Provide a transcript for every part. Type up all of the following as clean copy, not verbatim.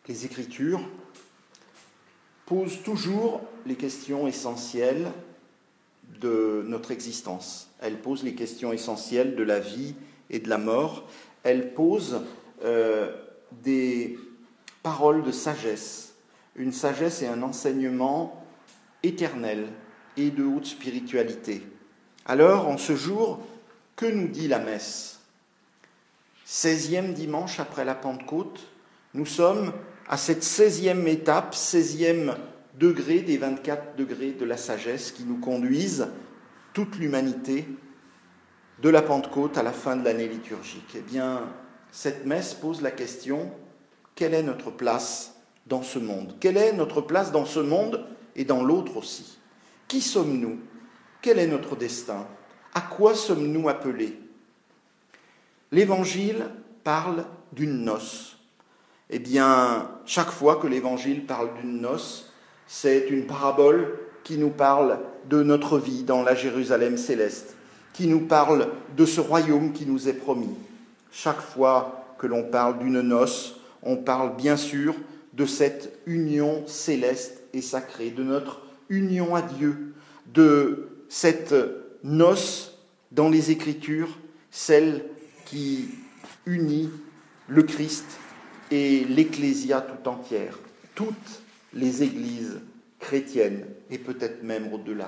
Les Écritures posent toujours les questions essentielles de notre existence. Elles posent les questions essentielles de la vie et de la mort. Elles posent des paroles de sagesse, une sagesse et un enseignement éternel et de haute spiritualité. Alors, en ce jour, que nous dit la messe ? 16e dimanche après la Pentecôte, nous sommes à cette 16e étape, 16e degré des 24 degrés de la sagesse qui nous conduisent, toute l'humanité, de la Pentecôte à la fin de l'année liturgique. Eh bien, cette messe pose la question, quelle est notre place dans ce monde ? Quelle est notre place dans ce monde et dans l'autre aussi ? Qui sommes-nous ? Quel est notre destin ? À quoi sommes-nous appelés ? L'Évangile parle d'une noce. Eh bien, chaque fois que l'Évangile parle d'une noce, c'est une parabole qui nous parle de notre vie dans la Jérusalem céleste, qui nous parle de ce royaume qui nous est promis. Chaque fois que l'on parle d'une noce, on parle bien sûr de cette union céleste et sacrée, de notre union à Dieu, de cette noce dans les Écritures, celle qui unit le Christ et l'Ecclésia tout entière, toutes les églises chrétiennes et peut-être même au-delà.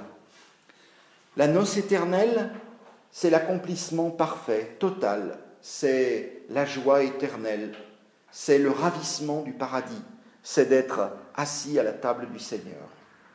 La noce éternelle, c'est l'accomplissement parfait, total, c'est la joie éternelle, c'est le ravissement du paradis, c'est d'être assis à la table du Seigneur.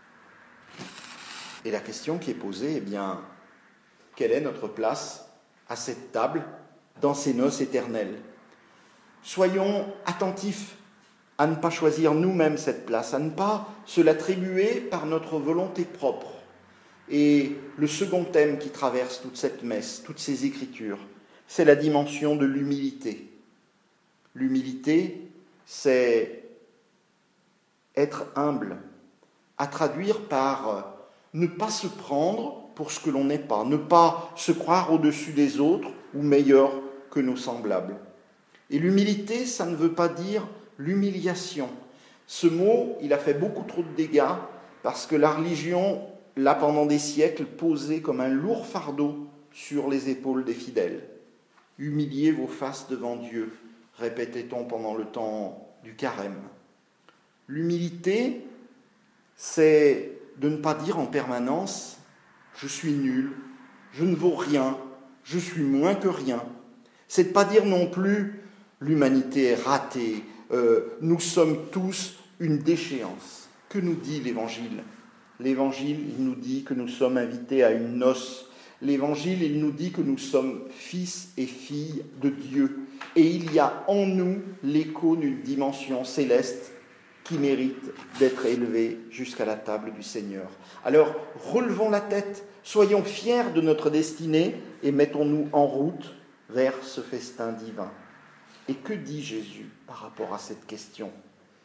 Et la question qui est posée, eh bien, quelle est notre place à cette table, dans ces noces éternelles ? Soyons attentifs à ne pas choisir nous-mêmes cette place, à ne pas se l'attribuer par notre volonté propre. Et le second thème qui traverse toute cette messe, toutes ces écritures, c'est la dimension de l'humilité. L'humilité, c'est être humble, à traduire par ne pas se prendre pour ce que l'on n'est pas, ne pas se croire au-dessus des autres ou meilleur que nos semblables. Et l'humilité, ça ne veut pas dire l'humiliation. Ce mot, il a fait beaucoup trop de dégâts parce que la religion l'a pendant des siècles posé comme un lourd fardeau sur les épaules des fidèles. Humiliez vos faces devant Dieu, répétait-on pendant le temps du carême. L'humilité, c'est de ne pas dire en permanence « je suis nul, je ne vaux rien, je suis moins que rien ». C'est de ne pas dire non plus « l'humanité est ratée, nous sommes tous une déchéance ». Que nous dit l'Évangile ? L'Évangile, il nous dit que nous sommes invités à une noce. L'Évangile, il nous dit que nous sommes fils et filles de Dieu. Et il y a en nous l'écho d'une dimension céleste qui mérite d'être élevée jusqu'à la table du Seigneur. Alors, relevons la tête, soyons fiers de notre destinée et mettons-nous en route vers ce festin divin. Et que dit Jésus par rapport à cette question ?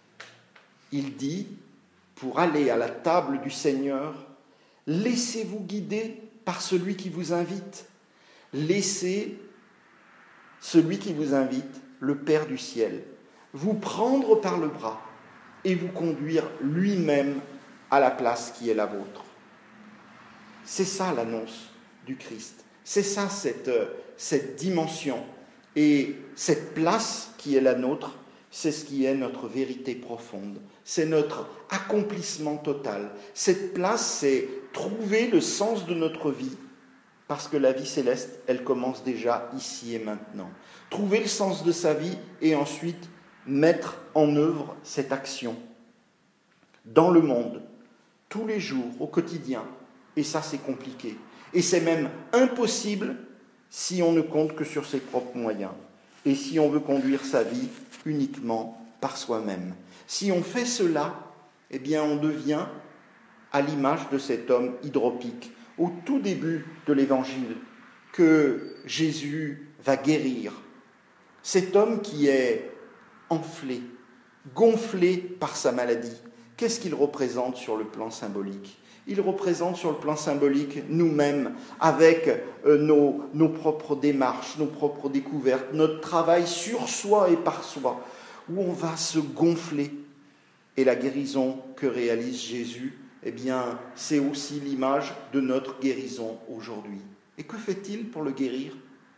Il dit, pour aller à la table du Seigneur, laissez-vous guider par celui qui vous invite. Laissez celui qui vous invite, le Père du ciel, vous prendre par le bras et vous conduire lui-même à la place qui est la vôtre. C'est ça l'annonce du Christ. C'est ça cette dimension. Et cette place qui est la nôtre, c'est ce qui est notre vérité profonde. C'est notre accomplissement total. Cette place, c'est trouver le sens de notre vie, parce que la vie céleste, elle commence déjà ici et maintenant. Trouver le sens de sa vie et ensuite mettre en œuvre cette action dans le monde, tous les jours, au quotidien. Et ça, c'est compliqué. Et c'est même impossible si on ne compte que sur ses propres moyens et si on veut conduire sa vie uniquement par soi-même. Si on fait cela, eh bien, on devient à l'image de cet homme hydropique au tout début de l'Évangile que Jésus va guérir. Cet homme qui est enflé, gonflé par sa maladie, qu'est-ce qu'il représente sur le plan symbolique ? Il représente sur le plan symbolique nous-mêmes, avec nos propres démarches, nos propres découvertes, notre travail sur soi et par soi, où on va se gonfler. Et la guérison que réalise Jésus, eh bien, c'est aussi l'image de notre guérison aujourd'hui. Et que fait-il pour le guérir ?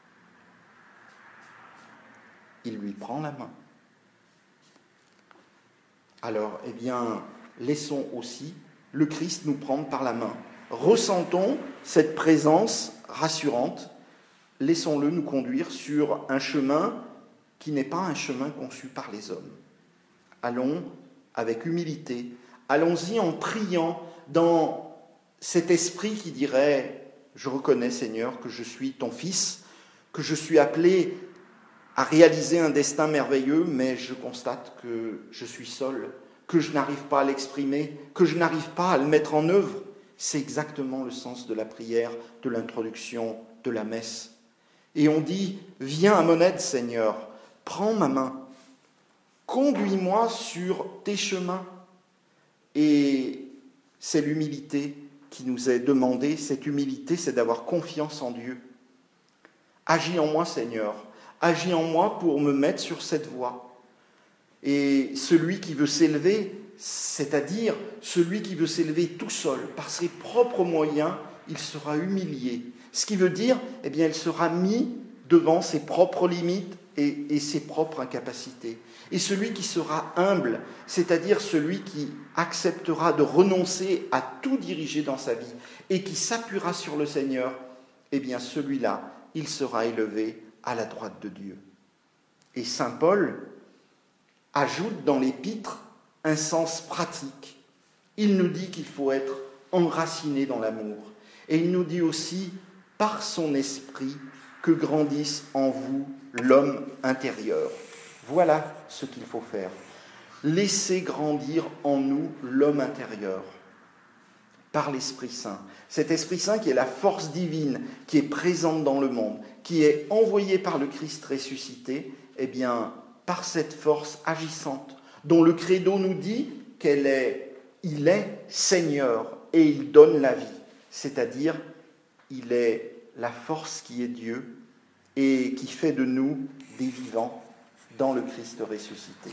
Il lui prend la main. Alors, eh bien, laissons aussi le Christ nous prendre par la main. Ressentons cette présence rassurante. Laissons-le nous conduire sur un chemin qui n'est pas un chemin conçu par les hommes. Allons avec humilité, allons-y en priant dans cet esprit qui dirait « Je reconnais, Seigneur, que je suis ton Fils, que je suis appelé à réaliser un destin merveilleux, mais je constate que je suis seul, que je n'arrive pas à l'exprimer, que je n'arrive pas à le mettre en œuvre. » C'est exactement le sens de la prière, de l'introduction de la messe. Et on dit « Viens à mon aide, Seigneur, prends ma main, conduis-moi sur tes chemins. » Et c'est l'humilité qui nous est demandée. Cette humilité, c'est d'avoir confiance en Dieu. Agis en moi, Seigneur. Agis en moi pour me mettre sur cette voie. Et celui qui veut s'élever, c'est-à-dire celui qui veut s'élever tout seul, par ses propres moyens, il sera humilié. Ce qui veut dire, eh bien, il sera mis devant ses propres limites et ses propres incapacités. Et celui qui sera humble, c'est-à-dire celui qui acceptera de renoncer à tout diriger dans sa vie et qui s'appuiera sur le Seigneur, eh bien, celui-là, il sera élevé à la droite de Dieu. Et saint Paul ajoute dans l'épître un sens pratique. Il nous dit qu'il faut être enraciné dans l'amour. Et il nous dit aussi, par son esprit, que grandisse en vous l'homme intérieur. Voilà ce qu'il faut faire. Laisser grandir en nous l'homme intérieur par l'Esprit Saint. Cet Esprit Saint qui est la force divine, qui est présente dans le monde, qui est envoyé par le Christ ressuscité, eh bien, par cette force agissante, dont le credo nous dit qu'il est Seigneur et il donne la vie. C'est-à-dire, il est la force qui est Dieu et qui fait de nous des vivants dans le Christ ressuscité.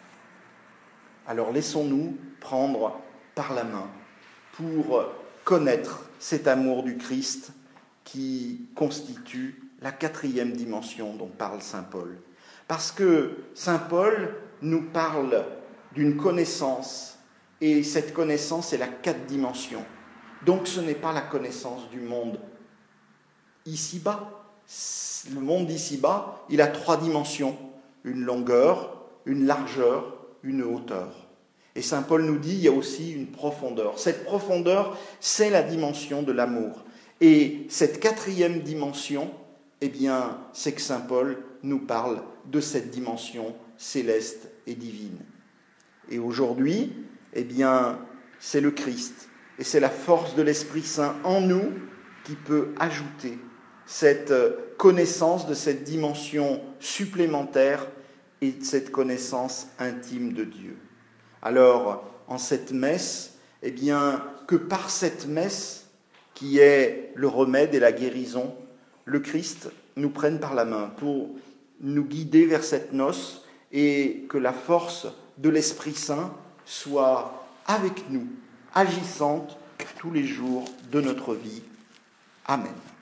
Alors laissons-nous prendre par la main pour connaître cet amour du Christ qui constitue la 4e dimension dont parle saint Paul. Parce que saint Paul nous parle d'une connaissance, et cette connaissance est la 4 dimensions. Donc ce n'est pas la connaissance du monde ici-bas. Le monde d'ici-bas, il a 3 dimensions, une longueur, une largeur, une hauteur. Et saint Paul nous dit, il y a aussi une profondeur. Cette profondeur, c'est la dimension de l'amour. Et cette 4e dimension, eh bien, c'est que saint Paul nous parle de cette dimension céleste et divine. Et aujourd'hui, eh bien, c'est le Christ. Et c'est la force de l'Esprit Saint en nous qui peut ajouter cette connaissance de cette dimension supplémentaire et de cette connaissance intime de Dieu. Alors, en cette messe, eh bien, que par cette messe, qui est le remède et la guérison, le Christ nous prenne par la main pour nous guider vers cette noce et que la force de l'Esprit Saint soit avec nous, agissante tous les jours de notre vie. Amen.